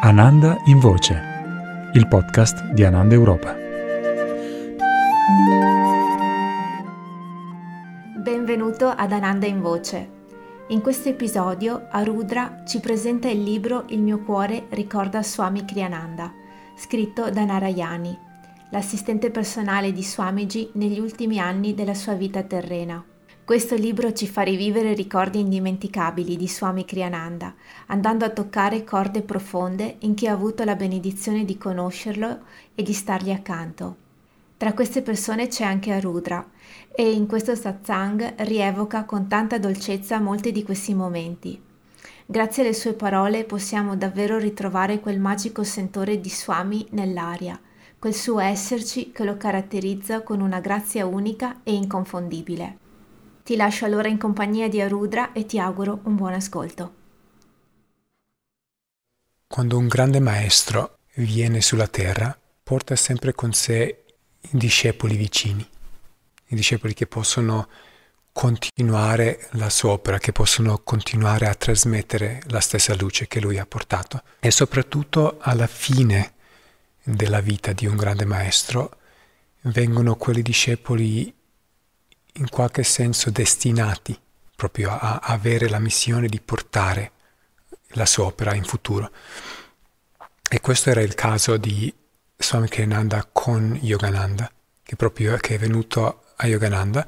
Ananda in Voce, il podcast di Ananda Europa. Benvenuto ad Ananda in Voce. In questo episodio Arudra ci presenta il libro Il mio cuore ricorda Swami Kriyananda, scritto da Narayani, l'assistente personale di Swamiji negli ultimi anni della sua vita terrena. Questo libro ci fa rivivere ricordi indimenticabili di Swami Kriyananda, andando a toccare corde profonde in chi ha avuto la benedizione di conoscerlo e di stargli accanto. Tra queste persone c'è anche Arudra e in questo satsang rievoca con tanta dolcezza molti di questi momenti. Grazie alle sue parole possiamo davvero ritrovare quel magico sentore di Swami nell'aria, quel suo esserci che lo caratterizza con una grazia unica e inconfondibile. Ti lascio allora in compagnia di Arudra e ti auguro un buon ascolto. Quando un grande maestro viene sulla terra, porta sempre con sé i discepoli vicini, i discepoli che possono continuare la sua opera, che possono continuare a trasmettere la stessa luce che lui ha portato. E soprattutto alla fine della vita di un grande maestro vengono quelli discepoli in qualche senso destinati proprio a avere la missione di portare la sua opera in futuro. E questo era il caso di Swami Kriyananda con Yogananda, che è venuto a Yogananda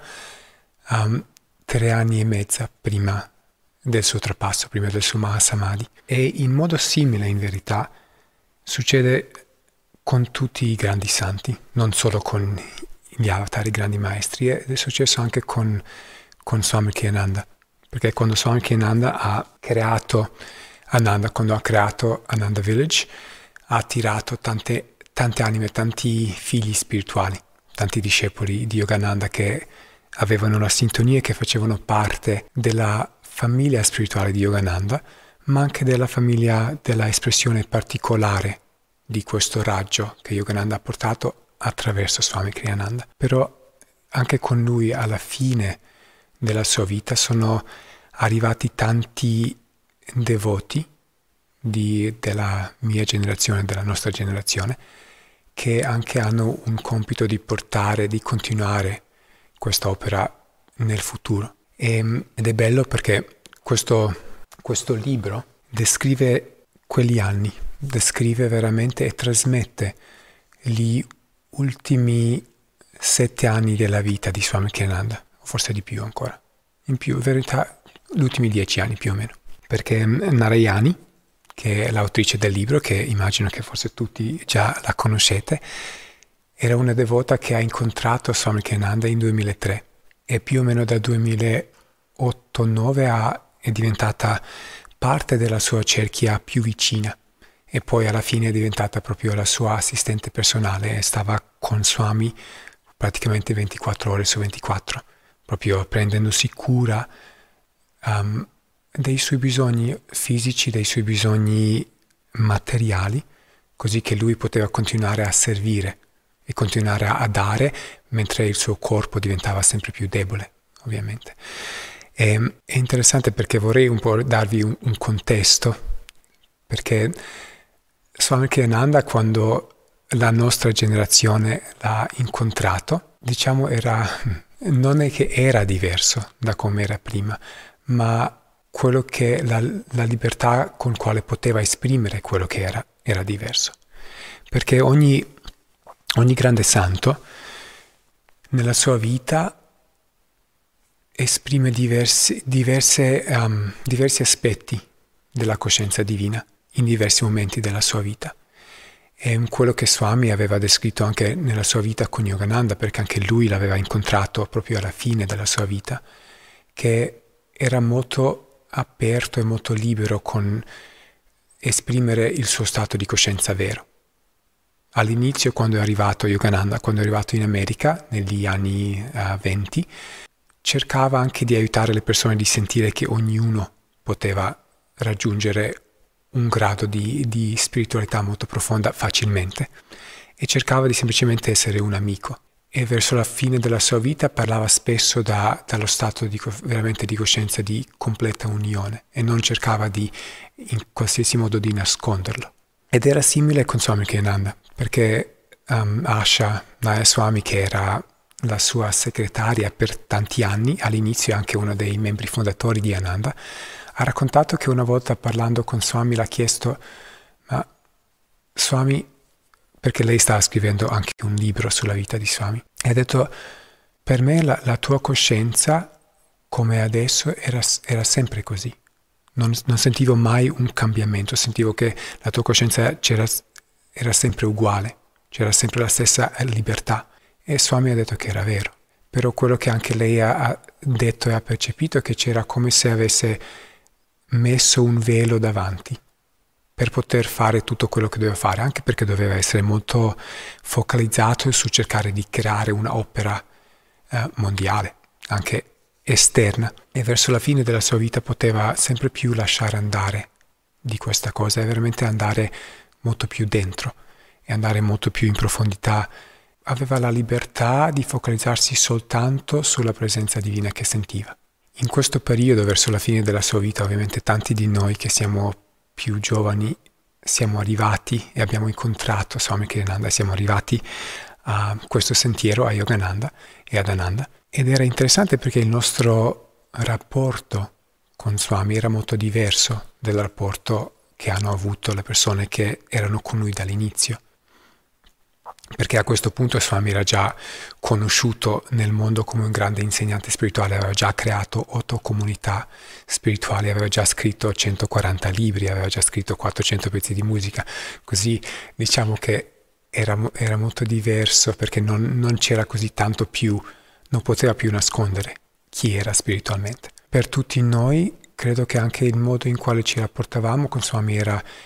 3 anni e mezzo prima del suo trapasso, prima del suo Mahasamadhi. E in modo simile, in verità, succede con tutti i grandi santi, non solo con gli avatar, i grandi maestri. Ed è successo anche con Swami Kriyananda, perché quando Swami Kriyananda ha creato Ananda, quando ha creato Ananda Village, ha attirato tante anime, tanti figli spirituali, tanti discepoli di Yogananda che avevano una sintonia e che facevano parte della famiglia spirituale di Yogananda, ma anche della famiglia della espressione particolare di questo raggio che Yogananda ha portato attraverso Swami Kriyananda. Però anche con lui alla fine della sua vita sono arrivati tanti devoti della mia generazione, della nostra generazione, che anche hanno un compito di portare, di continuare questa opera nel futuro. Ed è bello perché questo libro descrive quegli anni, descrive veramente e trasmette gli ultimi 7 anni della vita di Swami Kriyananda, forse di più ancora, in verità gli ultimi 10 anni più o meno, perché Narayani, che è l'autrice del libro, che immagino che forse tutti già la conoscete, era una devota che ha incontrato Swami Kriyananda in 2003 e più o meno da 2008-2009 è diventata parte della sua cerchia più vicina. E poi alla fine è diventata proprio la sua assistente personale e stava con Swami praticamente 24 ore su 24, proprio prendendosi cura dei suoi bisogni fisici, dei suoi bisogni materiali, così che lui poteva continuare a servire e continuare a dare, mentre il suo corpo diventava sempre più debole, ovviamente. È interessante perché vorrei un po' darvi un contesto, perché Swami Kriyananda, quando la nostra generazione l'ha incontrato, diciamo non è che era diverso da come era prima, ma quello che la libertà con quale poteva esprimere quello che era diverso. Perché ogni grande santo nella sua vita esprime diversi aspetti della coscienza divina in diversi momenti della sua vita. È quello che Swami aveva descritto anche nella sua vita con Yogananda, perché anche lui l'aveva incontrato proprio alla fine della sua vita, che era molto aperto e molto libero con esprimere il suo stato di coscienza vero. All'inizio, quando è arrivato Yogananda, quando è arrivato in America, negli anni 20, cercava anche di aiutare le persone di sentire che ognuno poteva raggiungere un grado di spiritualità molto profonda facilmente, e cercava di semplicemente essere un amico. E verso la fine della sua vita parlava spesso dallo stato veramente di coscienza di completa unione, e non cercava in qualsiasi modo di nasconderlo. Ed era simile con Swami Kriyananda, perché Asha Nayaswami, che era la sua segretaria per tanti anni, all'inizio anche uno dei membri fondatori di Ananda, ha raccontato che una volta parlando con Swami l'ha chiesto: ma Swami, perché lei stava scrivendo anche un libro sulla vita di Swami, e ha detto: per me la tua coscienza come adesso era sempre così. Non sentivo mai un cambiamento, sentivo che la tua coscienza era sempre uguale, c'era sempre la stessa libertà. E Swami ha detto che era vero, però quello che anche lei ha detto e ha percepito è che c'era come se avesse messo un velo davanti per poter fare tutto quello che doveva fare, anche perché doveva essere molto focalizzato su cercare di creare un'opera mondiale, anche esterna, e verso la fine della sua vita poteva sempre più lasciare andare di questa cosa e veramente andare molto più dentro e andare molto più in profondità. Aveva la libertà di focalizzarsi soltanto sulla presenza divina che sentiva. In questo periodo, verso la fine della sua vita, ovviamente tanti di noi che siamo più giovani siamo arrivati e abbiamo incontrato Swami Kriyananda, siamo arrivati a questo sentiero, a Yogananda e ad Ananda. Ed era interessante perché il nostro rapporto con Swami era molto diverso dal rapporto che hanno avuto le persone che erano con lui dall'inizio. Perché a questo punto Swami era già conosciuto nel mondo come un grande insegnante spirituale, aveva già creato 8 comunità spirituali, aveva già scritto 140 libri, aveva già scritto 400 pezzi di musica. Così diciamo che era molto diverso perché non c'era così tanto più, non poteva più nascondere chi era spiritualmente. Per tutti noi credo che anche il modo in quale ci rapportavamo con Swami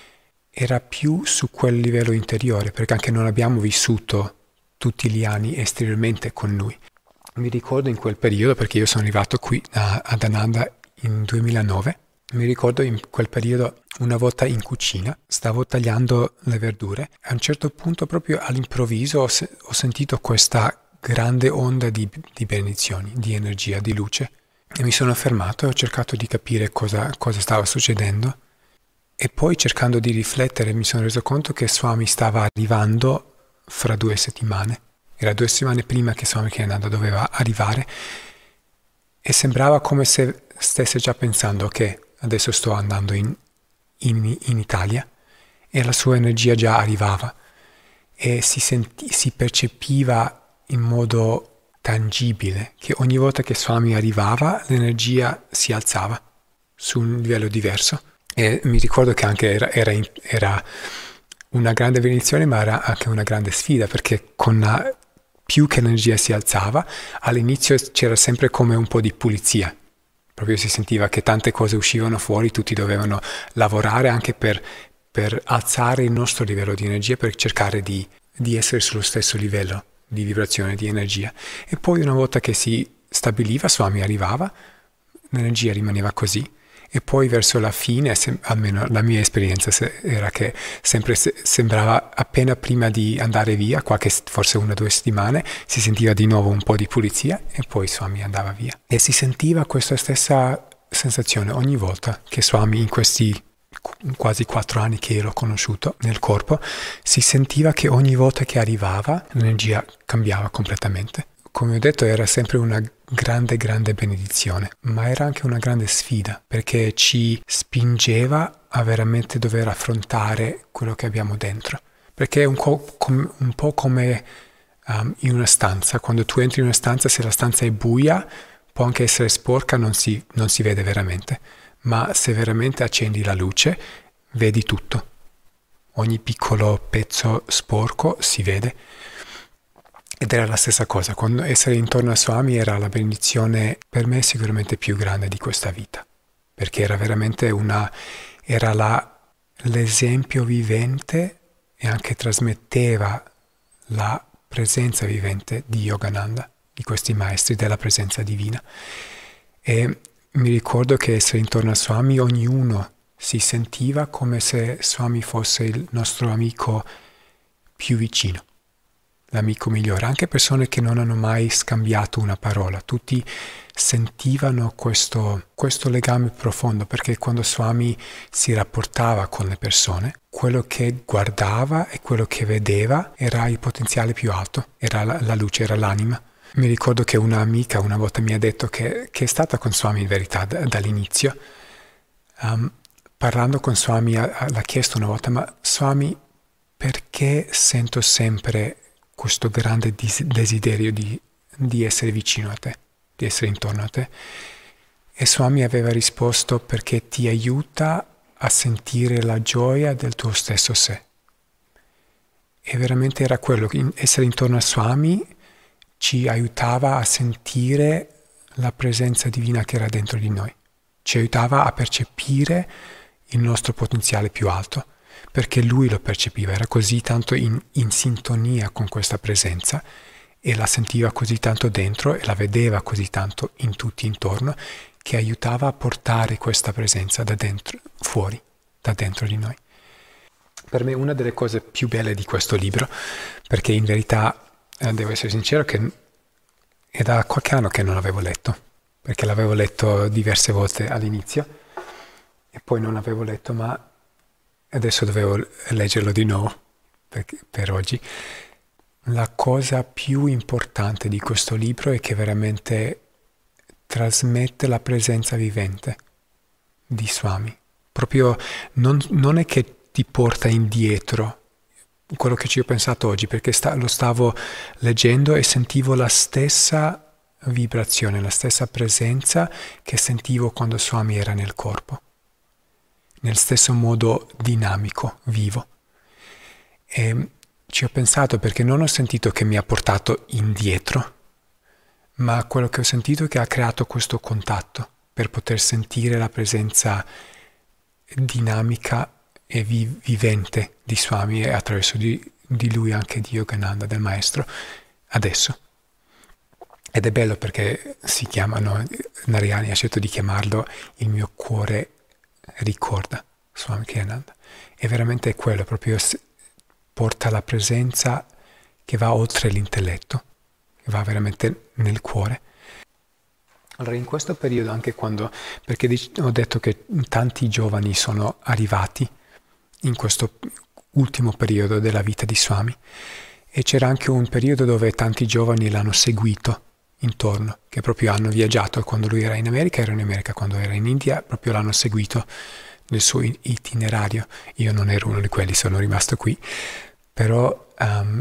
era più su quel livello interiore, perché anche non abbiamo vissuto tutti gli anni esteriormente con lui. Mi ricordo in quel periodo, perché io sono arrivato qui ad Ananda in 2009, mi ricordo in quel periodo una volta in cucina, stavo tagliando le verdure, e a un certo punto proprio all'improvviso ho sentito questa grande onda di benedizioni, di energia, di luce, e mi sono fermato e ho cercato di capire cosa stava succedendo. E poi, cercando di riflettere, mi sono reso conto che Swami stava arrivando fra 2 settimane. Era 2 settimane prima che Swami Kriyananda doveva arrivare, e sembrava come se stesse già pensando: ok, adesso sto andando in Italia, e la sua energia già arrivava e si percepiva in modo tangibile che ogni volta che Swami arrivava l'energia si alzava su un livello diverso. E mi ricordo che anche era una grande benedizione, ma era anche una grande sfida, perché più che l'energia si alzava, all'inizio c'era sempre come un po' di pulizia. Proprio si sentiva che tante cose uscivano fuori, tutti dovevano lavorare anche per alzare il nostro livello di energia, per cercare di essere sullo stesso livello di vibrazione, di energia. E poi una volta che si stabiliva, Swami arrivava, l'energia rimaneva così. E poi verso la fine, almeno la mia esperienza era che sempre sembrava appena prima di andare via, forse 1 o 2 settimane, si sentiva di nuovo un po' di pulizia e poi Swami andava via. E si sentiva questa stessa sensazione ogni volta che Swami, in questi quasi 4 anni che l'ho conosciuto nel corpo, si sentiva che ogni volta che arrivava l'energia cambiava completamente. Come ho detto, era sempre una grande benedizione, ma era anche una grande sfida, perché ci spingeva a veramente dover affrontare quello che abbiamo dentro. Perché è un po' come in una stanza. Quando tu entri in una stanza, se la stanza è buia, può anche essere sporca, non si vede veramente. Ma se veramente accendi la luce, vedi tutto. Ogni piccolo pezzo sporco si vede. Ed era la stessa cosa, quando essere intorno a Swami era la benedizione per me sicuramente più grande di questa vita, perché era veramente l'esempio vivente e anche trasmetteva la presenza vivente di Yogananda, di questi maestri della presenza divina. E mi ricordo che essere intorno a Swami, ognuno si sentiva come se Swami fosse il nostro amico più vicino, l'amico migliore, anche persone che non hanno mai scambiato una parola. Tutti sentivano questo legame profondo, perché quando Swami si rapportava con le persone, quello che guardava e quello che vedeva era il potenziale più alto, era la luce, era l'anima. Mi ricordo che un'amica una volta mi ha detto che è stata con Swami in verità dall'inizio. Parlando con Swami l'ha chiesto una volta: ma Swami, perché sento sempre questo grande desiderio di essere vicino a te, di essere intorno a te? E Swami aveva risposto: perché ti aiuta a sentire la gioia del tuo stesso sé. E veramente era quello, essere intorno a Swami ci aiutava a sentire la presenza divina che era dentro di noi, ci aiutava a percepire il nostro potenziale più alto, perché lui lo percepiva, era così tanto in sintonia con questa presenza e la sentiva così tanto dentro e la vedeva così tanto in tutti intorno, che aiutava a portare questa presenza da dentro, fuori, da dentro di noi. Per me una delle cose più belle di questo libro, perché in verità devo essere sincero che è da qualche anno che non l'avevo letto, perché l'avevo letto diverse volte all'inizio e poi non l'avevo letto, ma adesso dovevo leggerlo di nuovo per oggi. La cosa più importante di questo libro è che veramente trasmette la presenza vivente di Swami. Proprio non è che ti porta indietro, quello che ci ho pensato oggi, perché lo stavo leggendo e sentivo la stessa vibrazione, la stessa presenza che sentivo quando Swami era nel corpo, nel stesso modo dinamico, vivo. E ci ho pensato perché non ho sentito che mi ha portato indietro, ma quello che ho sentito è che ha creato questo contatto per poter sentire la presenza dinamica e vivente di Swami e attraverso di lui anche di Yogananda, del maestro, adesso. Ed è bello perché si chiamano, Narayani ha scelto di chiamarlo Il mio cuore ricorda Swami Kriyananda. E veramente è quello, proprio porta la presenza che va oltre l'intelletto, che va veramente nel cuore. Allora in questo periodo, anche perché ho detto che tanti giovani sono arrivati in questo ultimo periodo della vita di Swami, e c'era anche un periodo dove tanti giovani l'hanno seguito intorno, che proprio hanno viaggiato. Quando lui era in America, quando era in India, proprio l'hanno seguito nel suo itinerario. Io non ero uno di quelli, sono rimasto qui, però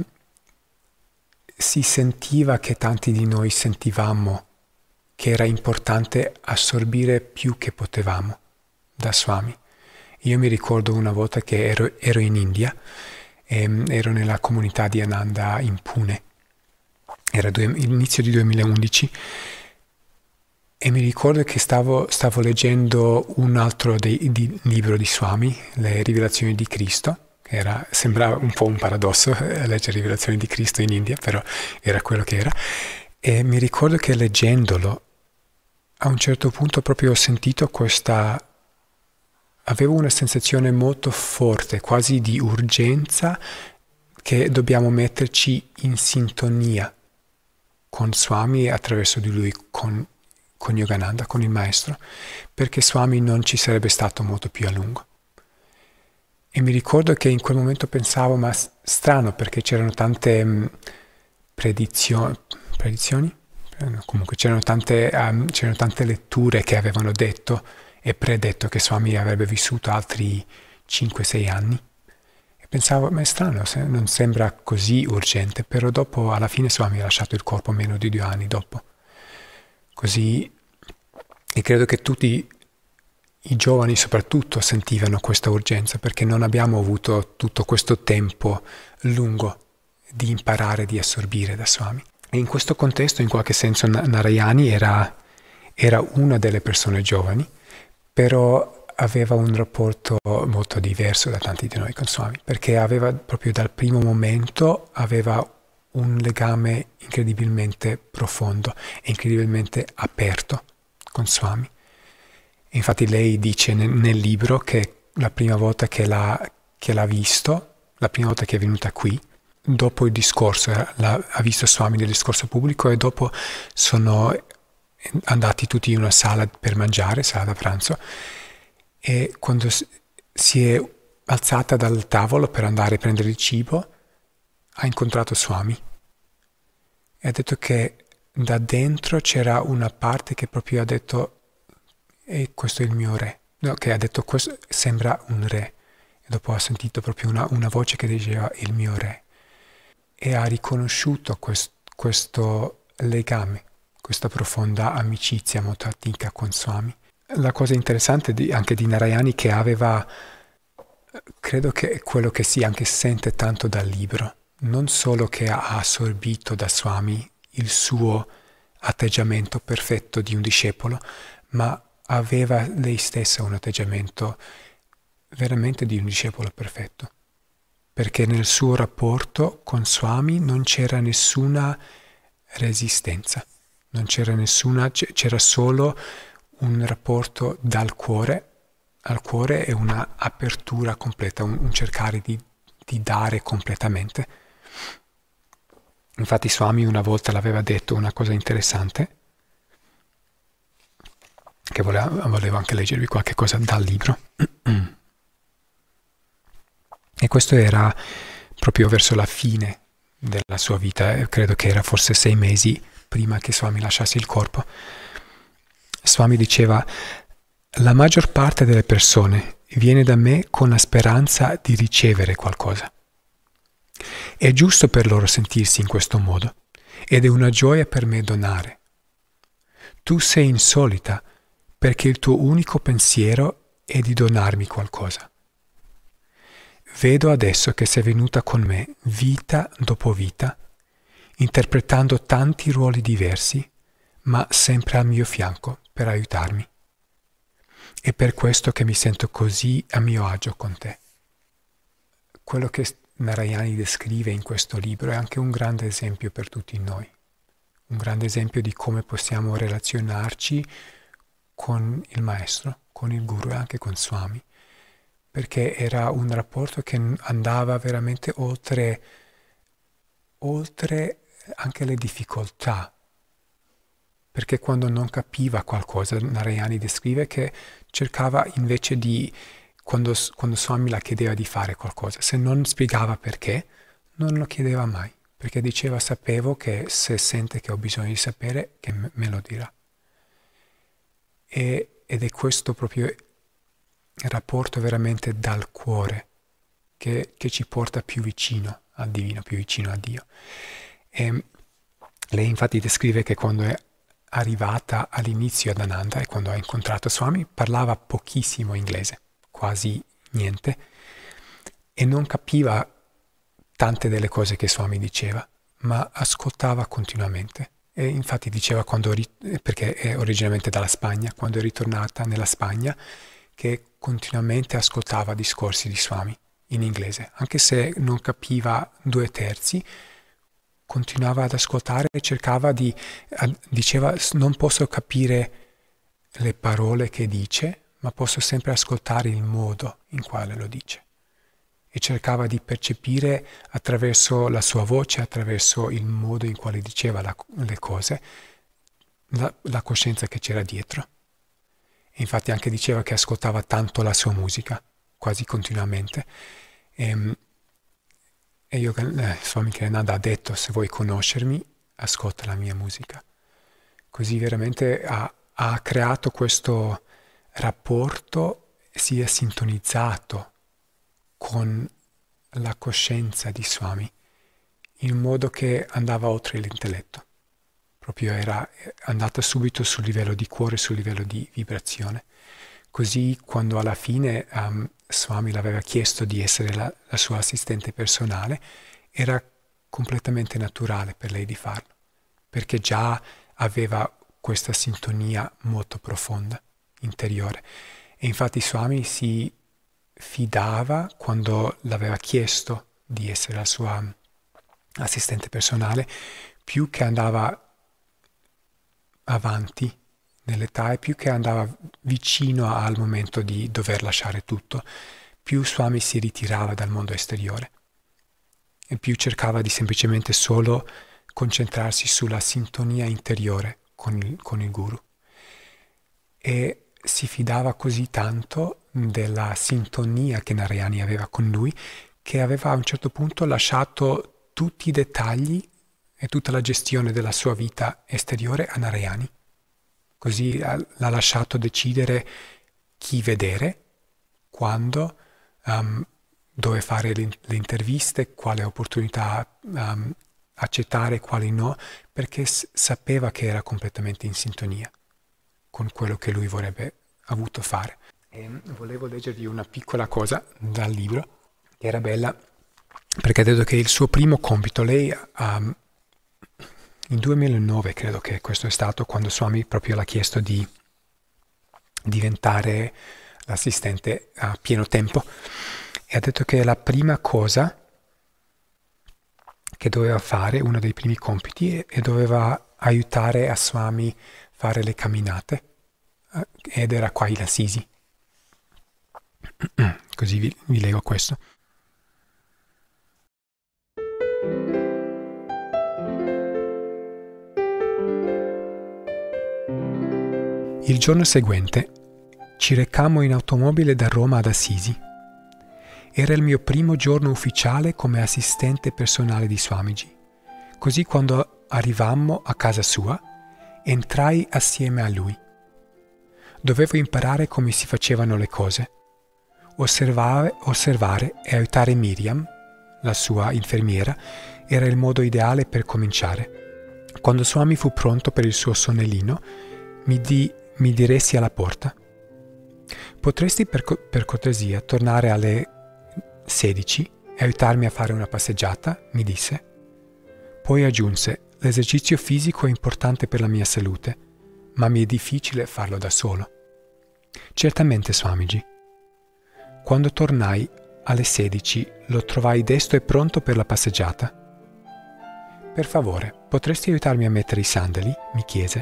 si sentiva che tanti di noi sentivamo che era importante assorbire più che potevamo da Swami. Io mi ricordo una volta che ero in India, ero nella comunità di Ananda in Pune, era l'inizio di 2011, e mi ricordo che stavo leggendo un altro libro di Swami, Le Rivelazioni di Cristo, che sembrava un po' un paradosso leggere Rivelazioni di Cristo in India, però era quello che era, e mi ricordo che leggendolo, a un certo punto proprio ho sentito avevo una sensazione molto forte, quasi di urgenza, che dobbiamo metterci in sintonia con Swami e attraverso di lui con Yogananda, con il maestro, perché Swami non ci sarebbe stato molto più a lungo. E mi ricordo che in quel momento pensavo, ma strano, perché c'erano tante predizioni? Comunque c'erano tante letture che avevano detto e predetto che Swami avrebbe vissuto altri 5-6 anni. E pensavo, ma è strano, non sembra così urgente, però dopo, alla fine, Swami ha lasciato il corpo meno di 2 anni dopo. Così, e credo che tutti i giovani soprattutto sentivano questa urgenza, perché non abbiamo avuto tutto questo tempo lungo di imparare, di assorbire da Swami. E in questo contesto, in qualche senso, Narayani era una delle persone giovani, però aveva un rapporto molto diverso da tanti di noi con Swami, perché aveva proprio dal primo momento un legame incredibilmente profondo e incredibilmente aperto con Swami. E infatti lei dice nel libro che la prima volta che l'ha visto, la prima volta che è venuta qui, dopo il discorso, ha visto Swami nel discorso pubblico, e dopo andati tutti in una sala per mangiare, sala da pranzo, e quando si è alzata dal tavolo per andare a prendere il cibo, ha incontrato Swami e ha detto che da dentro c'era una parte che proprio ha detto questo è il mio re, no, che ha detto questo sembra un re, e dopo ha sentito proprio una voce che diceva il mio re, e ha riconosciuto questo legame, questa profonda amicizia molto antica con Swami. La cosa interessante anche di Narayani che aveva, credo che è quello che si anche sente tanto dal libro, non solo che ha assorbito da Swami il suo atteggiamento perfetto di un discepolo, ma aveva lei stessa un atteggiamento veramente di un discepolo perfetto, perché nel suo rapporto con Swami non c'era nessuna resistenza, non c'era c'era solo un rapporto dal cuore al cuore e una apertura completa, un cercare di dare completamente. Infatti Swami una volta l'aveva detto una cosa interessante, che volevo anche leggervi qualche cosa dal libro. E questo era proprio verso la fine della sua vita, credo che era forse 6 mesi prima che Swami lasciasse il corpo. Swami diceva: la maggior parte delle persone viene da me con la speranza di ricevere qualcosa. È giusto per loro sentirsi in questo modo ed è una gioia per me donare. Tu sei insolita perché il tuo unico pensiero è di donarmi qualcosa. Vedo adesso che sei venuta con me vita dopo vita, interpretando tanti ruoli diversi, ma sempre al mio fianco per aiutarmi. È per questo che mi sento così a mio agio con te. Quello che Narayani descrive in questo libro è anche un grande esempio per tutti noi, un grande esempio di come possiamo relazionarci con il maestro, con il guru e anche con Swami, perché era un rapporto che andava veramente oltre anche le difficoltà, perché quando non capiva qualcosa, Narayani descrive che cercava invece di, quando Swami la chiedeva di fare qualcosa, se non spiegava perché, non lo chiedeva mai, perché diceva: sapevo che se sente che ho bisogno di sapere, che me lo dirà. Ed è questo proprio il rapporto veramente dal cuore che ci porta più vicino al divino, più vicino a Dio. E lei infatti descrive che quando è arrivata all'inizio ad Ananda e quando ha incontrato Swami parlava pochissimo inglese, quasi niente, e non capiva tante delle cose che Swami diceva, ma ascoltava continuamente. E infatti diceva, perché è originariamente dalla Spagna, quando è ritornata nella Spagna, che continuamente ascoltava discorsi di Swami in inglese, anche se non capiva 2/3, continuava ad ascoltare e diceva: non posso capire le parole che dice, ma posso sempre ascoltare il modo in quale lo dice. E cercava di percepire attraverso la sua voce, attraverso il modo in quale diceva le cose, la coscienza che c'era dietro. E infatti anche diceva che ascoltava tanto la sua musica, quasi continuamente. E Swami Kriyananda ha detto: se vuoi conoscermi, ascolta la mia musica. Così veramente ha creato questo rapporto, si è sintonizzato con la coscienza di Swami, in modo che andava oltre l'intelletto. Proprio era andata subito sul livello di cuore, sul livello di vibrazione. Così quando alla fine Swami l'aveva chiesto di essere la sua assistente personale, era completamente naturale per lei di farlo, perché già aveva questa sintonia molto profonda, interiore. E infatti Swami si fidava quando l'aveva chiesto di essere la sua assistente personale, più che andava avanti nell'età e più che andava vicino al momento di dover lasciare tutto, più Swami si ritirava dal mondo esteriore e più cercava di semplicemente solo concentrarsi sulla sintonia interiore con il guru. E si fidava così tanto della sintonia che Narayani aveva con lui che aveva a un certo punto lasciato tutti i dettagli e tutta la gestione della sua vita esteriore a Narayani. Così l'ha lasciato decidere chi vedere, quando, dove fare le interviste, quale opportunità accettare, quali no, perché sapeva che era completamente in sintonia con quello che lui vorrebbe avuto fare. E volevo leggervi una piccola cosa dal libro, che era bella, perché ha detto che il suo primo compito, lei in 2009 credo che questo è stato, quando Swami proprio l'ha chiesto di diventare l'assistente a pieno tempo, e ha detto che la prima cosa che doveva fare, uno dei primi compiti, e doveva aiutare a Swami fare le camminate, ed era qua in Assisi. Così vi leggo questo. Il giorno seguente ci recammo in automobile da Roma ad Assisi. Era il mio primo giorno ufficiale come assistente personale di Swamiji. Così quando arrivammo a casa sua, entrai assieme a lui. Dovevo imparare come si facevano le cose. Osservare e aiutare Miriam, la sua infermiera, era il modo ideale per cominciare. Quando Swami fu pronto per il suo sonnellino, mi diressi alla porta. Potresti per cortesia tornare alle 16 e aiutarmi a fare una passeggiata? Mi disse. Poi aggiunse, l'esercizio fisico è importante per la mia salute, ma mi è difficile farlo da solo. Certamente, Swamiji. Quando tornai alle 16 lo trovai desto e pronto per la passeggiata. Per favore, potresti aiutarmi a mettere i sandali? Mi chiese.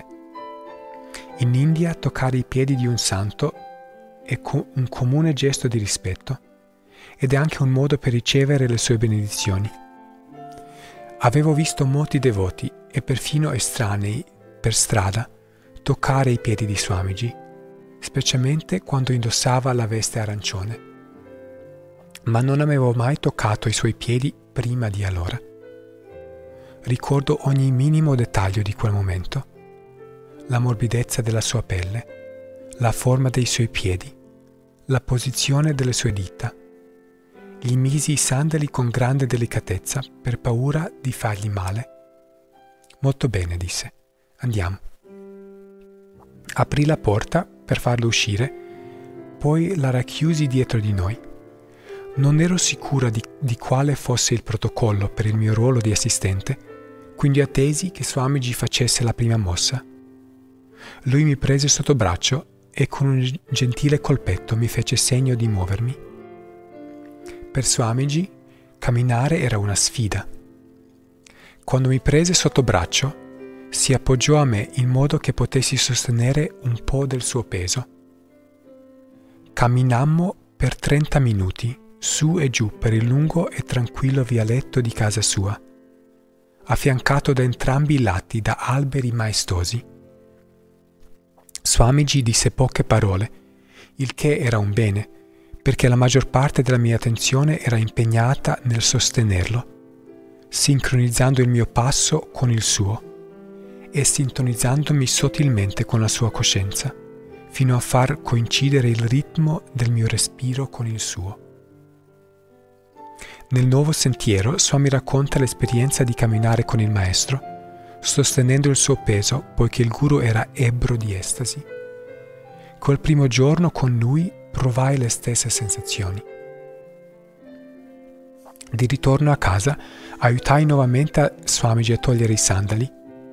In India toccare i piedi di un santo è un comune gesto di rispetto ed è anche un modo per ricevere le sue benedizioni. Avevo visto molti devoti e perfino estranei per strada toccare i piedi di Swamiji, specialmente quando indossava la veste arancione. Ma non avevo mai toccato i suoi piedi prima di allora. Ricordo ogni minimo dettaglio di quel momento. La morbidezza della sua pelle, la forma dei suoi piedi, la posizione delle sue dita. Gli misi i sandali con grande delicatezza per paura di fargli male. Molto bene, disse. Andiamo. Aprì la porta per farlo uscire, poi la racchiusi dietro di noi. Non ero sicura di quale fosse il protocollo per il mio ruolo di assistente, quindi attesi che Swamiji facesse la prima mossa. Lui mi prese sotto braccio e con un gentile colpetto mi fece segno di muovermi. Per Swamiji, camminare era una sfida. Quando mi prese sotto braccio, si appoggiò a me in modo che potessi sostenere un po' del suo peso. Camminammo per 30 minuti, su e giù per il lungo e tranquillo vialetto di casa sua, affiancato da entrambi i lati da alberi maestosi. Swamiji disse poche parole, il che era un bene, perché la maggior parte della mia attenzione era impegnata nel sostenerlo, sincronizzando il mio passo con il suo e sintonizzandomi sottilmente con la sua coscienza, fino a far coincidere il ritmo del mio respiro con il suo. Nel nuovo sentiero, Swami racconta l'esperienza di camminare con il maestro, sostenendo il suo peso, poiché il guru era ebbro di estasi. Quel primo giorno con lui provai le stesse sensazioni. Di ritorno a casa, aiutai nuovamente Swamiji a togliere i sandali.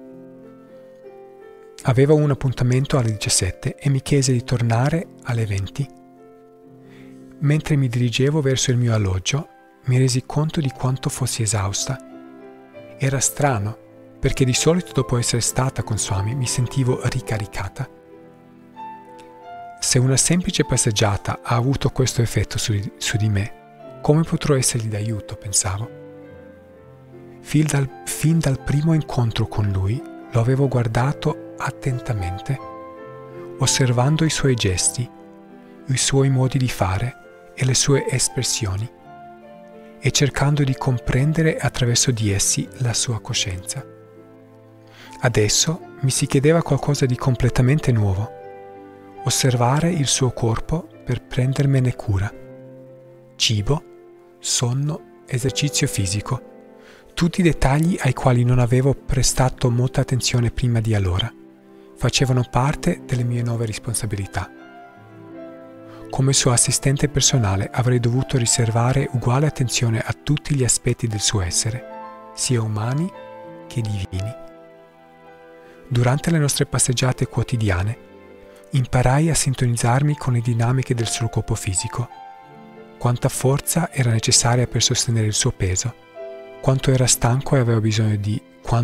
Avevo un appuntamento alle 17 e mi chiese di tornare alle 20. Mentre mi dirigevo verso il mio alloggio, mi resi conto di quanto fossi esausta. Era strano, perché di solito dopo essere stata con Swami mi sentivo ricaricata. Se una semplice passeggiata ha avuto questo effetto su di me, come potrò essergli d'aiuto, pensavo. Fin dal primo incontro con lui lo avevo guardato attentamente, osservando i suoi gesti, i suoi modi di fare e le sue espressioni, e cercando di comprendere attraverso di essi la sua coscienza. Adesso mi si chiedeva qualcosa di completamente nuovo: osservare il suo corpo per prendermene cura. Cibo, sonno, esercizio fisico, tutti dettagli ai quali non avevo prestato molta attenzione prima di allora, facevano parte delle mie nuove responsabilità. Come suo assistente personale avrei dovuto riservare uguale attenzione a tutti gli aspetti del suo essere, sia umani che divini. Durante le nostre passeggiate quotidiane, imparai a sintonizzarmi con le dinamiche del suo corpo fisico, quanta forza era necessaria per sostenere il suo peso, quando era stanco e aveva bisogno di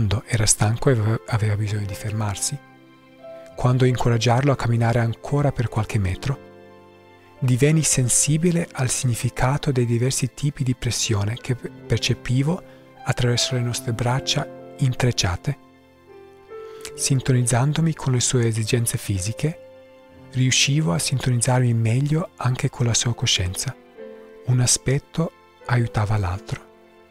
fermarsi, quando incoraggiarlo a camminare ancora per qualche metro. Divenni sensibile al significato dei diversi tipi di pressione che percepivo attraverso le nostre braccia intrecciate. Sintonizzandomi con le sue esigenze fisiche, riuscivo a sintonizzarmi meglio anche con la sua coscienza. Un aspetto aiutava l'altro.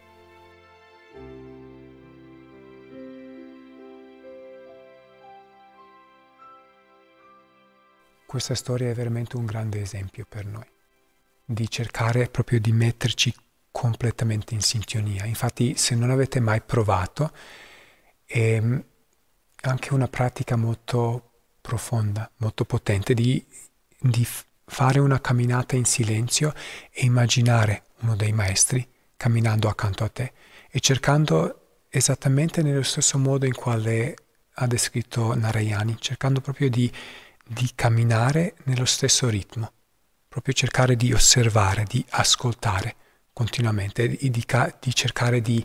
Questa storia è veramente un grande esempio per noi, di cercare proprio di metterci completamente in sintonia. Infatti, se non avete mai provato, è anche una pratica molto profonda, molto potente, di fare una camminata in silenzio e immaginare uno dei maestri camminando accanto a te e cercando esattamente nello stesso modo in quale ha descritto Narayani, cercando proprio di camminare nello stesso ritmo, proprio cercare di osservare, di ascoltare continuamente, di cercare di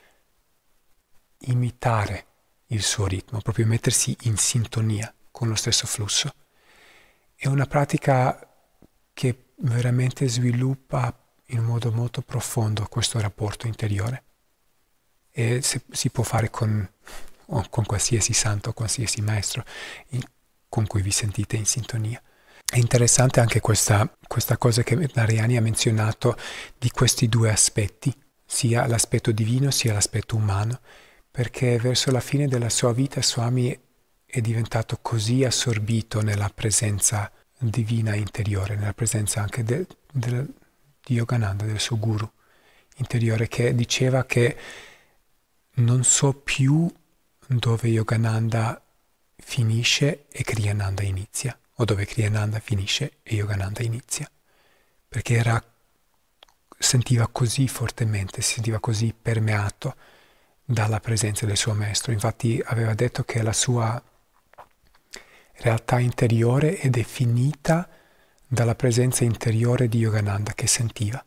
imitare il suo ritmo, proprio mettersi in sintonia con lo stesso flusso. È una pratica che veramente sviluppa in un modo molto profondo questo rapporto interiore e si può fare con qualsiasi santo, qualsiasi maestro con cui vi sentite in sintonia. È interessante anche questa cosa che Narayani ha menzionato di questi due aspetti, sia l'aspetto divino sia l'aspetto umano, perché verso la fine della sua vita Swami è diventato così assorbito nella presenza divina interiore, nella presenza anche di Yogananda, del suo guru interiore, che diceva che non so più dove Yogananda finisce e Kriyananda inizia, o dove Kriyananda finisce e Yogananda inizia, perché sentiva così fortemente, si sentiva così permeato dalla presenza del suo maestro. Infatti aveva detto che la sua realtà interiore è definita dalla presenza interiore di Yogananda che sentiva.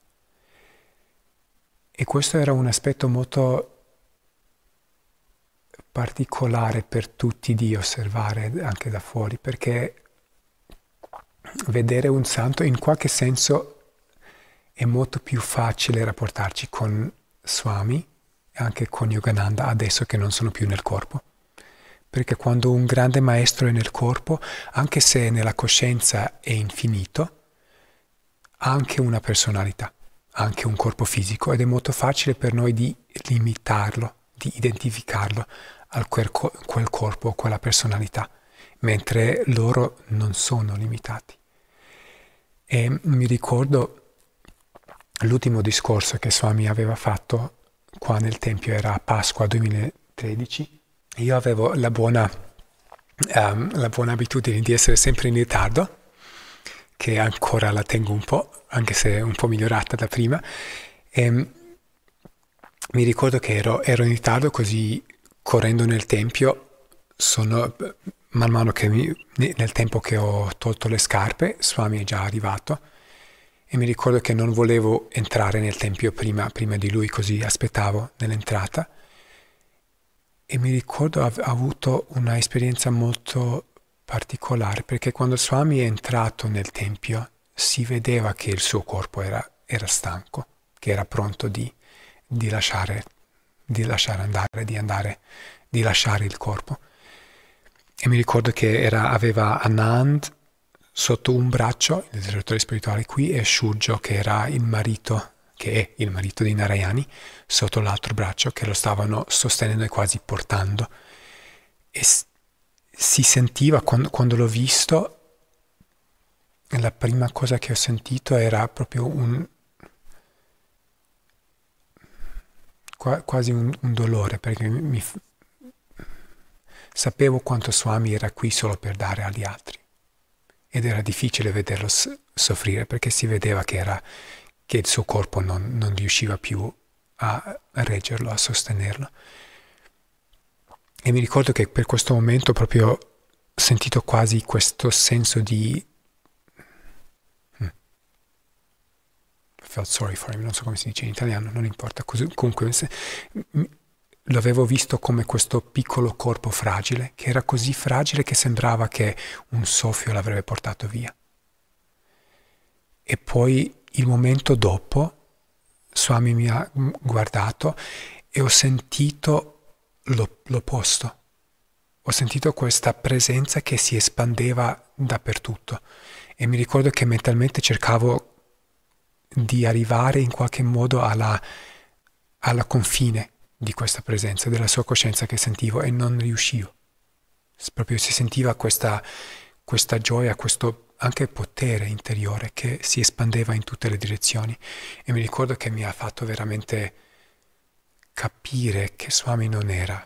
E questo era un aspetto molto particolare per tutti di osservare anche da fuori, perché vedere un santo in qualche senso è molto più facile rapportarci con Swami e anche con Yogananda adesso che non sono più nel corpo, perché quando un grande maestro è nel corpo, anche se nella coscienza è infinito, ha anche una personalità, ha anche un corpo fisico, ed è molto facile per noi di limitarlo, di identificarlo a quel corpo, quella personalità, mentre loro non sono limitati. E mi ricordo l'ultimo discorso che Swami aveva fatto qua nel Tempio, era a Pasqua 2013. Io avevo la buona abitudine di essere sempre in ritardo, che ancora la tengo un po', anche se è un po' migliorata da prima. E mi ricordo che ero in ritardo, così correndo nel Tempio, man mano che nel tempo che ho tolto le scarpe, Swami è già arrivato, e mi ricordo che non volevo entrare nel Tempio prima di lui, così aspettavo nell'entrata. E mi ricordo ho avuto una esperienza molto particolare, perché quando Swami è entrato nel Tempio si vedeva che il suo corpo era stanco, che era pronto di lasciare andare, di lasciare il corpo. E mi ricordo che aveva Anand sotto un braccio, il direttore spirituale qui, e Shurjo, che è il marito di Narayani, sotto l'altro braccio, che lo stavano sostenendo e quasi portando. E si sentiva, quando l'ho visto, la prima cosa che ho sentito era proprio quasi un dolore, perché sapevo quanto Swami era qui solo per dare agli altri. Ed era difficile vederlo soffrire, perché si vedeva che il suo corpo non riusciva più a reggerlo, a sostenerlo. E mi ricordo che per questo momento proprio ho sentito quasi questo senso di felt sorry for him, non so come si dice in italiano, non importa, comunque lo avevo visto come questo piccolo corpo fragile, che era così fragile che sembrava che un soffio l'avrebbe portato via. E poi il momento dopo Swami mi ha guardato e ho sentito l'opposto. Ho sentito questa presenza che si espandeva dappertutto e mi ricordo che mentalmente cercavo di arrivare in qualche modo alla confine di questa presenza, della sua coscienza che sentivo, e non riuscivo. Proprio si sentiva questa gioia, questo anche potere interiore che si espandeva in tutte le direzioni, e mi ricordo che mi ha fatto veramente capire che Swami non era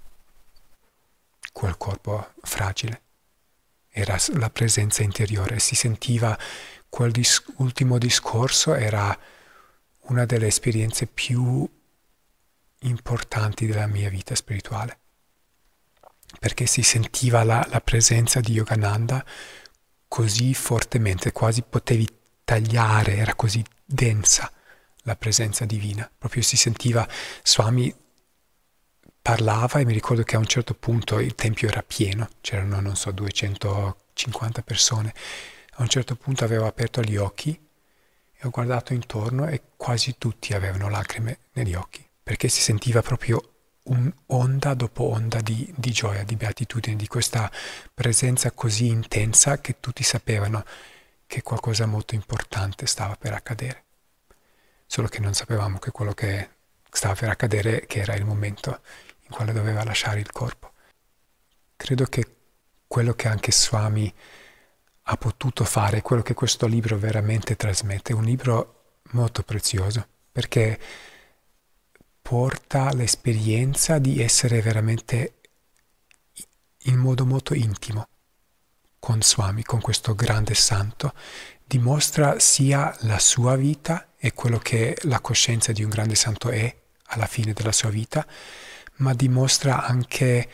quel corpo fragile, era la presenza interiore. Si sentiva quel ultimo discorso era una delle esperienze più importanti della mia vita spirituale, perché si sentiva la presenza di Yogananda così fortemente, quasi potevi tagliare, era così densa la presenza divina, proprio si sentiva. Swami parlava e mi ricordo che a un certo punto il tempio era pieno, c'erano 250 persone. A un certo punto avevo aperto gli occhi e ho guardato intorno e quasi tutti avevano lacrime negli occhi, perché si sentiva proprio un'onda dopo onda di gioia, di beatitudine, di questa presenza così intensa che tutti sapevano che qualcosa molto importante stava per accadere. Solo che non sapevamo che quello che stava per accadere, che era il momento in cui doveva lasciare il corpo. Credo che quello che anche Swami ha potuto fare, quello che questo libro veramente trasmette, è un libro molto prezioso, perché porta l'esperienza di essere veramente in modo molto intimo con Swami, con questo grande santo, dimostra sia la sua vita e quello che la coscienza di un grande santo è alla fine della sua vita, ma dimostra anche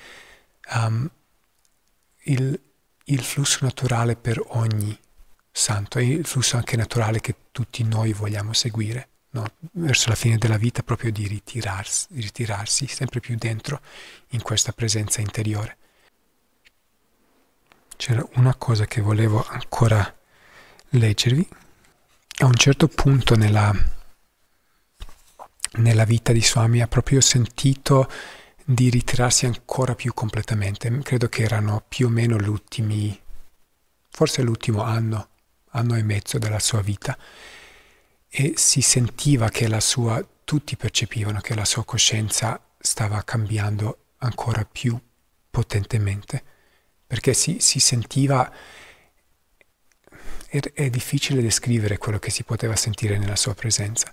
il flusso naturale per ogni santo, e il flusso anche naturale che tutti noi vogliamo seguire, no? Verso la fine della vita, proprio di ritirarsi sempre più dentro in questa presenza interiore. C'era una cosa che volevo ancora leggervi. A un certo punto nella vita di Swami ha proprio sentito di ritirarsi ancora più completamente. Credo che erano più o meno forse l'ultimo anno e mezzo della sua vita, e si sentiva che tutti percepivano che la sua coscienza stava cambiando ancora più potentemente, perché si sentiva, è difficile descrivere quello che si poteva sentire nella sua presenza.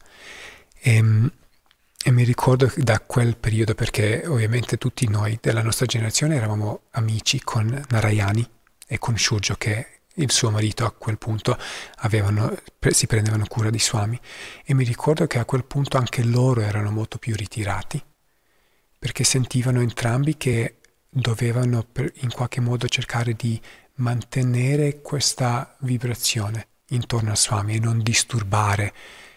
E mi ricordo da quel periodo, perché ovviamente tutti noi della nostra generazione eravamo amici con Narayani e con Shurjo, che il suo marito a quel punto si prendevano cura di Swami, e mi ricordo che a quel punto anche loro erano molto più ritirati, perché sentivano entrambi che dovevano in qualche modo cercare di mantenere questa vibrazione intorno a Swami e non disturbare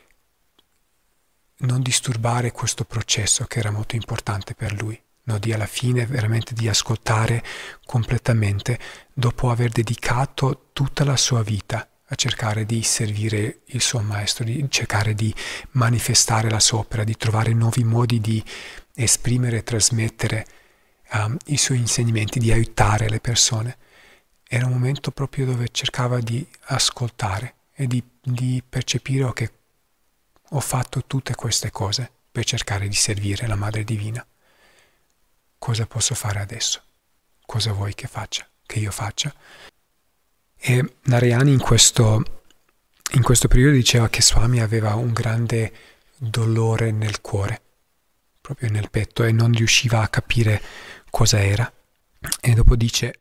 questo processo che era molto importante per lui, no? Di alla fine veramente di ascoltare completamente, dopo aver dedicato tutta la sua vita a cercare di servire il suo maestro, di cercare di manifestare la sua opera, di trovare nuovi modi di esprimere e trasmettere i suoi insegnamenti, di aiutare le persone. Era un momento proprio dove cercava di ascoltare e di percepire che ho fatto tutte queste cose per cercare di servire la Madre Divina. Cosa posso fare adesso? Cosa vuoi che io faccia? E Narayani in questo periodo diceva che Swami aveva un grande dolore nel cuore, proprio nel petto, e non riusciva a capire cosa era. E dopo dice: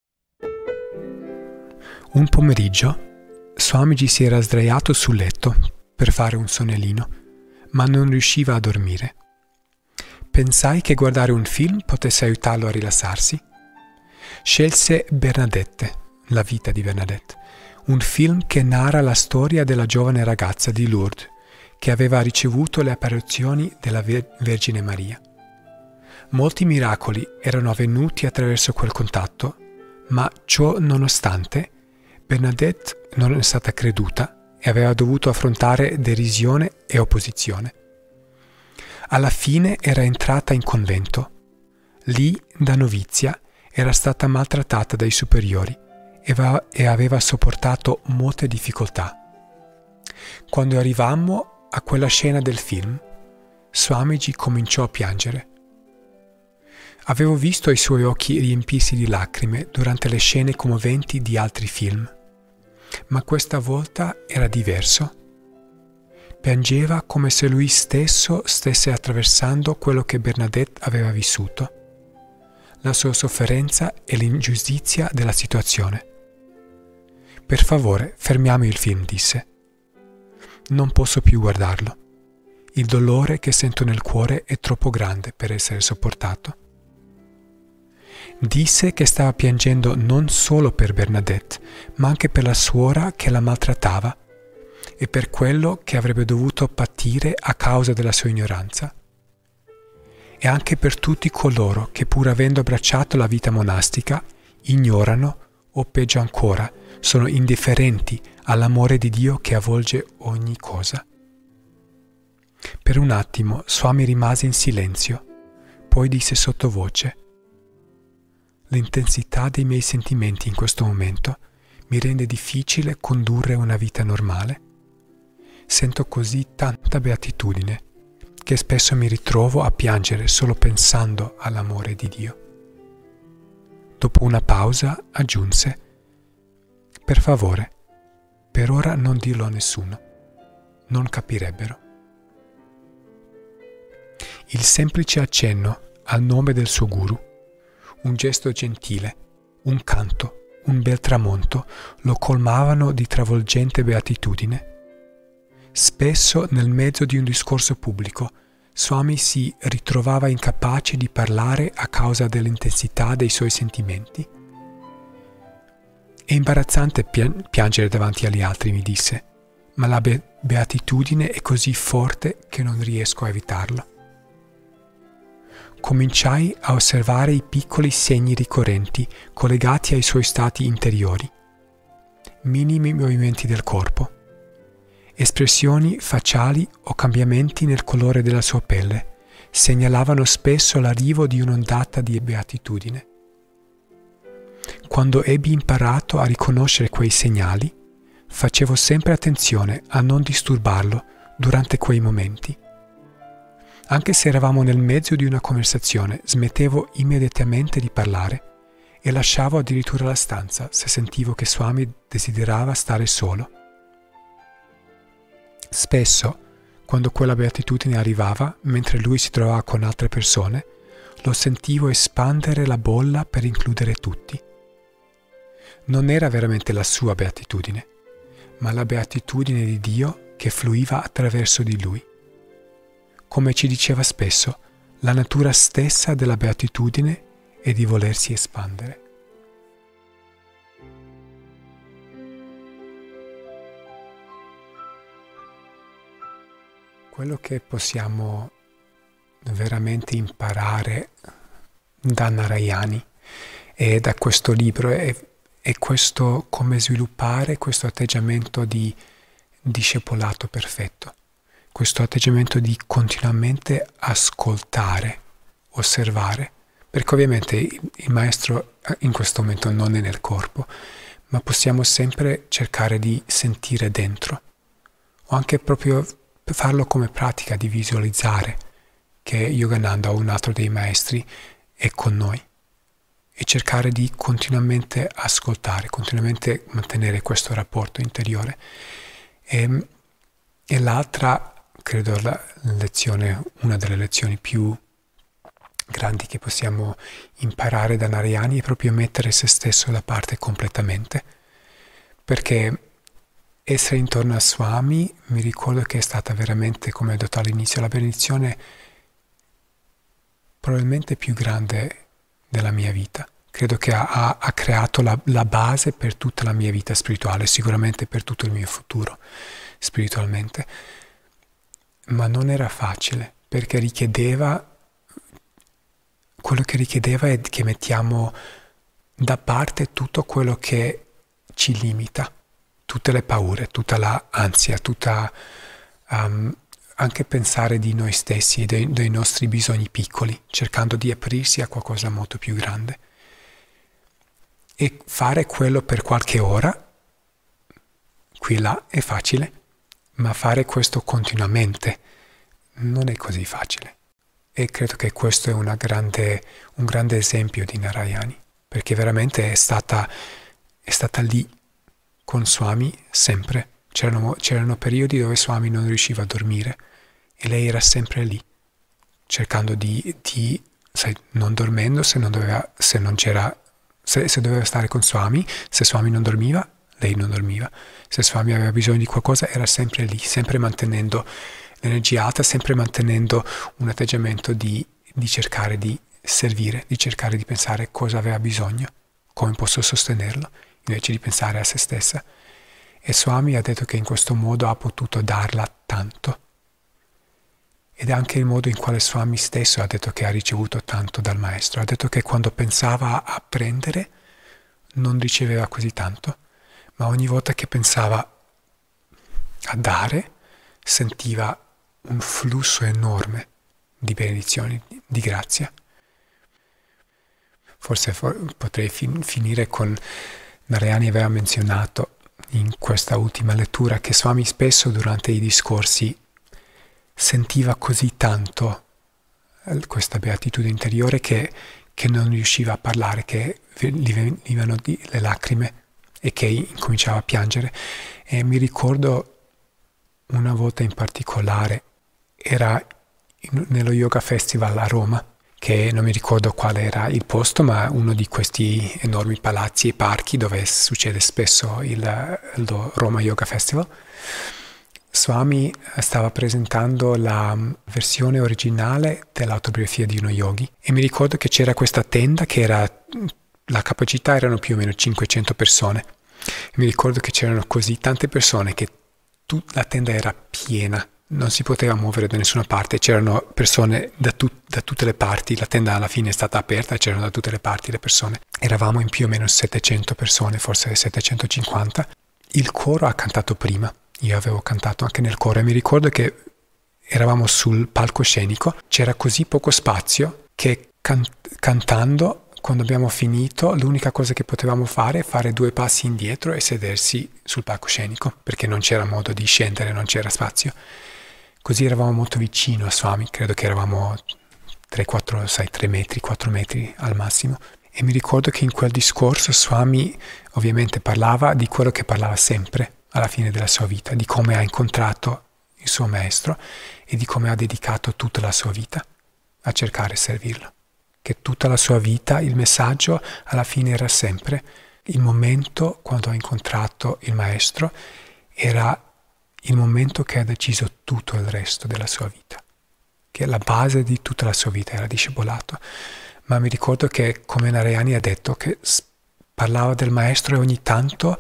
un pomeriggio Swamiji si era sdraiato sul letto per fare un sonnellino, ma non riusciva a dormire. Pensai che guardare un film potesse aiutarlo a rilassarsi. Scelse Bernadette, la vita di Bernadette, un film che narra la storia della giovane ragazza di Lourdes che aveva ricevuto le apparizioni della Vergine Maria. Molti miracoli erano avvenuti attraverso quel contatto, ma ciò nonostante Bernadette non è stata creduta e aveva dovuto affrontare derisione e opposizione. Alla fine era entrata in convento. Lì, da novizia, era stata maltrattata dai superiori e aveva sopportato molte difficoltà. Quando arrivammo a quella scena del film, Swamiji cominciò a piangere. Avevo visto i suoi occhi riempirsi di lacrime durante le scene commoventi di altri film, ma questa volta era diverso. Piangeva come se lui stesso stesse attraversando quello che Bernadette aveva vissuto, la sua sofferenza e l'ingiustizia della situazione. Per favore, fermiamo il film, disse. Non posso più guardarlo. Il dolore che sento nel cuore è troppo grande per essere sopportato. Disse che stava piangendo non solo per Bernadette, ma anche per la suora che la maltrattava e per quello che avrebbe dovuto patire a causa della sua ignoranza. E anche per tutti coloro che, pur avendo abbracciato la vita monastica, ignorano o, peggio ancora, sono indifferenti all'amore di Dio che avvolge ogni cosa. Per un attimo Swami rimase in silenzio, poi disse sottovoce: l'intensità dei miei sentimenti in questo momento mi rende difficile condurre una vita normale. Sento così tanta beatitudine che spesso mi ritrovo a piangere solo pensando all'amore di Dio. Dopo una pausa aggiunse: per favore, per ora non dirlo a nessuno, non capirebbero. Il semplice accenno al nome del suo guru, un gesto gentile, un canto, un bel tramonto lo colmavano di travolgente beatitudine. Spesso nel mezzo di un discorso pubblico Swami si ritrovava incapace di parlare a causa dell'intensità dei suoi sentimenti. È imbarazzante piangere davanti agli altri, mi disse, ma la beatitudine è così forte che non riesco a evitarla. Cominciai a osservare i piccoli segni ricorrenti collegati ai suoi stati interiori, minimi movimenti del corpo, espressioni facciali o cambiamenti nel colore della sua pelle segnalavano spesso l'arrivo di un'ondata di beatitudine. Quando ebbi imparato a riconoscere quei segnali, facevo sempre attenzione a non disturbarlo durante quei momenti. Anche se eravamo nel mezzo di una conversazione, smettevo immediatamente di parlare e lasciavo addirittura la stanza se sentivo che Swami desiderava stare solo. Spesso, quando quella beatitudine arrivava, mentre lui si trovava con altre persone, lo sentivo espandere la bolla per includere tutti. Non era veramente la sua beatitudine, ma la beatitudine di Dio che fluiva attraverso di lui. Come ci diceva spesso, la natura stessa della beatitudine è di volersi espandere. Quello che possiamo veramente imparare da Narayani e da questo libro è questo, come sviluppare questo atteggiamento di discepolato perfetto, questo atteggiamento di continuamente ascoltare, osservare, perché ovviamente il maestro in questo momento non è nel corpo, ma possiamo sempre cercare di sentire dentro, o anche proprio farlo come pratica di visualizzare che Yogananda o un altro dei maestri è con noi e cercare di continuamente ascoltare, continuamente mantenere questo rapporto interiore. E l'altra, credo, una delle lezioni più grandi che possiamo imparare da Narayani è proprio mettere se stesso da parte completamente, perché essere intorno a Swami mi ricordo che è stata veramente, come ho detto all'inizio, la benedizione probabilmente più grande della mia vita. Credo che ha creato la base per tutta la mia vita spirituale, sicuramente per tutto il mio futuro spiritualmente, ma non era facile, perché quello che richiedeva è che mettiamo da parte tutto quello che ci limita, tutte le paure, tutta l'ansia, anche pensare di noi stessi e dei nostri bisogni piccoli, cercando di aprirsi a qualcosa molto più grande. E fare quello per qualche ora, qui e là, è facile, ma fare questo continuamente non è così facile. E credo che questo è un grande esempio di Narayani, perché veramente è stata lì con Swami sempre. C'erano periodi dove Swami non riusciva a dormire e lei era sempre lì, cercando non dormendo se doveva stare con Swami. Se Swami non dormiva, lei non dormiva. Se Swami aveva bisogno di qualcosa, era sempre lì, sempre mantenendo l'energia alta, sempre mantenendo un atteggiamento di cercare di servire, di cercare di pensare cosa aveva bisogno, come posso sostenerlo, invece di pensare a se stessa. E Swami ha detto che in questo modo ha potuto darla tanto. Ed è anche il modo in quale Swami stesso ha detto che ha ricevuto tanto dal maestro. Ha detto che quando pensava a prendere non riceveva così tanto, ma ogni volta che pensava a dare sentiva un flusso enorme di benedizioni, di grazia. Forse potrei finire con Narayani aveva menzionato in questa ultima lettura che Swami spesso durante i discorsi sentiva così tanto questa beatitudine interiore che non riusciva a parlare, che gli venivano le lacrime e che incominciava a piangere. E mi ricordo una volta in particolare, era nello Yoga Festival a Roma, che non mi ricordo quale era il posto, ma uno di questi enormi palazzi e parchi dove succede spesso il Roma Yoga Festival. Swami stava presentando la versione originale dell'autobiografia di uno yogi e mi ricordo che c'era questa tenda che la capacità erano più o meno 500 persone. E mi ricordo che c'erano così tante persone che la tenda era piena, non si poteva muovere da nessuna parte, c'erano persone da tutte le parti, la tenda alla fine è stata aperta, c'erano da tutte le parti le persone. Eravamo in più o meno 700 persone, forse 750. Il coro ha cantato prima. Io avevo cantato anche nel coro e mi ricordo che eravamo sul palcoscenico, c'era così poco spazio che cantando, quando abbiamo finito, l'unica cosa che potevamo fare è fare 2 passi indietro e sedersi sul palcoscenico, perché non c'era modo di scendere, non c'era spazio. Così eravamo molto vicino a Swami, credo che eravamo 3 metri, 4 metri al massimo. E mi ricordo che in quel discorso Swami ovviamente parlava di quello che parlava sempre alla fine della sua vita, di come ha incontrato il suo maestro e di come ha dedicato tutta la sua vita a cercare di servirlo. Che tutta la sua vita, il messaggio alla fine era sempre il momento quando ha incontrato il maestro, era il momento che ha deciso tutto il resto della sua vita, che la base di tutta la sua vita era discepolato. Ma mi ricordo che, come Narayani ha detto, che parlava del maestro e ogni tanto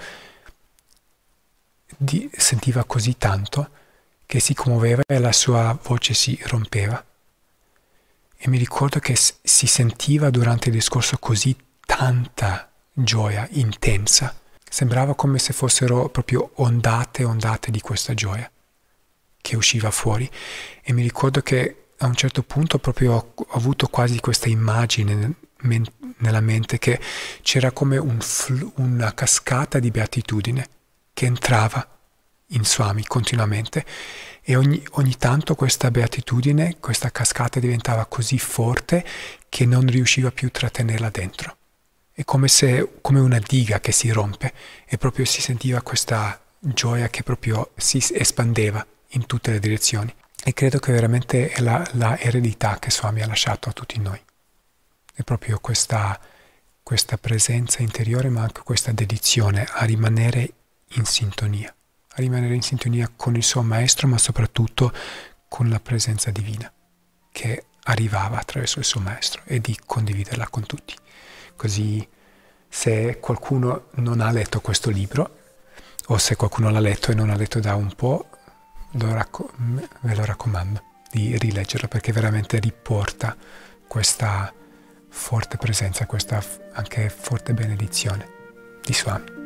sentiva così tanto che si commuoveva e la sua voce si rompeva. E mi ricordo che si sentiva durante il discorso così tanta gioia intensa. Sembrava come se fossero proprio ondate di questa gioia che usciva fuori. E mi ricordo che a un certo punto proprio ho avuto quasi questa immagine nella mente che c'era come una cascata di beatitudine che entrava in Swami continuamente, e ogni tanto questa beatitudine, questa cascata diventava così forte che non riusciva più a trattenerla dentro. È come una diga che si rompe, e proprio si sentiva questa gioia che proprio si espandeva in tutte le direzioni. E credo che veramente è la eredità che Swami ha lasciato a tutti noi. È proprio questa presenza interiore, ma anche questa dedizione a rimanere in sintonia con il suo maestro, ma soprattutto con la presenza divina che arrivava attraverso il suo maestro, e di condividerla con tutti. Così, se qualcuno non ha letto questo libro, o se qualcuno l'ha letto e non ha letto da un po', ve lo raccomando di rileggerlo, perché veramente riporta questa forte presenza, questa anche forte benedizione di Swami.